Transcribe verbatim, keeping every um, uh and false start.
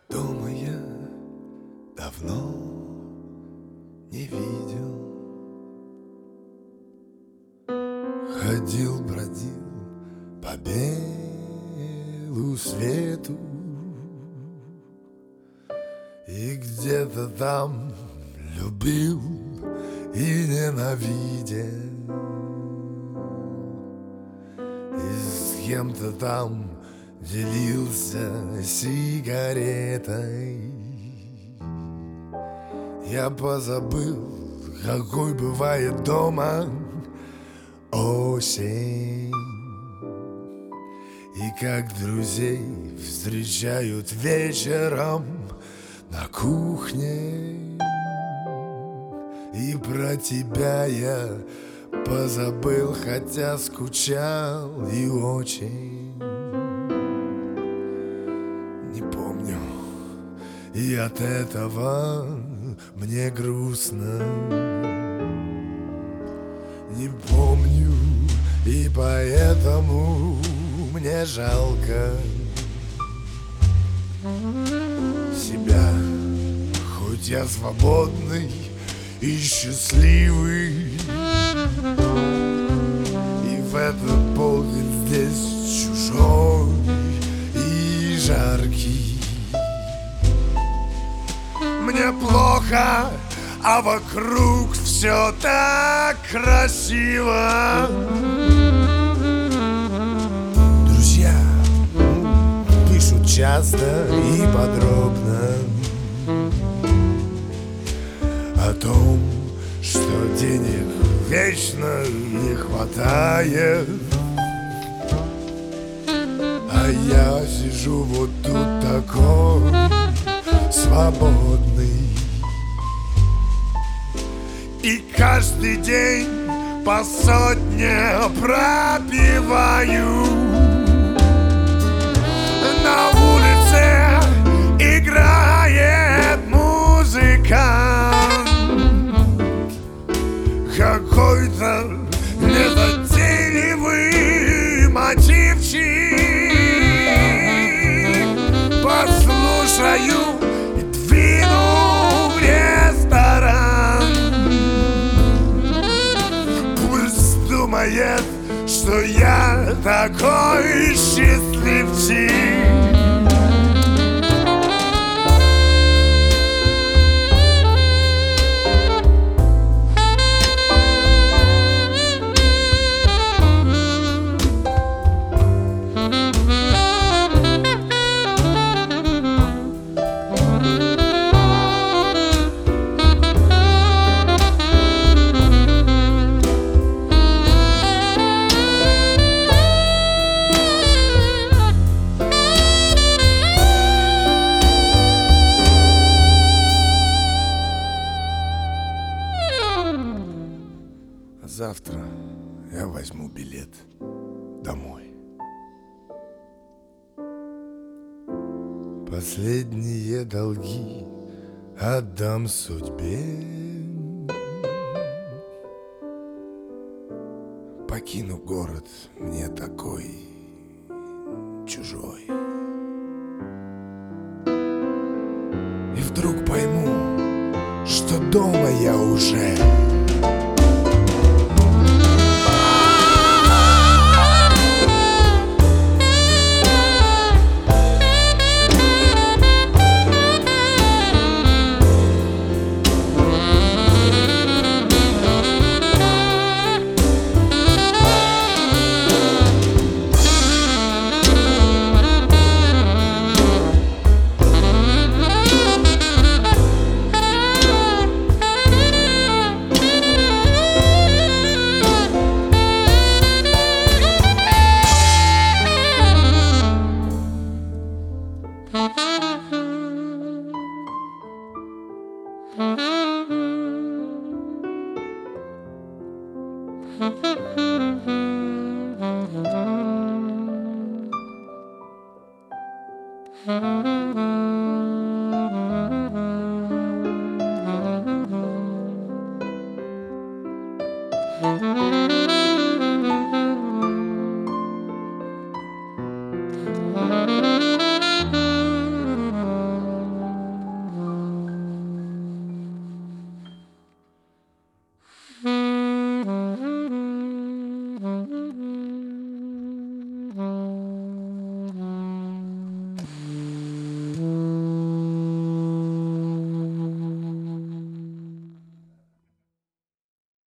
Дома я давно не видел. Ходил, бродил по белу свету, и где-то там любил и ненавидел, и с кем-то там делился сигаретой. Я позабыл, какой бывает дома осень, и как друзей встречают вечером на кухне. И про тебя я позабыл, хотя скучал и очень. Не помню, и от этого мне грустно. Не помню, и поэтому мне жалко себя. Хоть я свободный и счастливый, и в этот полдень здесь чужой и жаркий. Мне плохо, а вокруг все так красиво. Друзья пишут часто и подробно о том, что денег вечно не хватает. А я сижу вот тут такой свободный, и каждый день по сотне пропиваю. На улице играет музыка, какой-то незатейливый мотивчик. Послушаю и двину в ресторан. Пусть думает, что я такой счастливчик. Завтра я возьму билет домой. Последние долги отдам судьбе. Покину город мне такой чужой. И вдруг пойму, что дома я уже. Mm-hmm.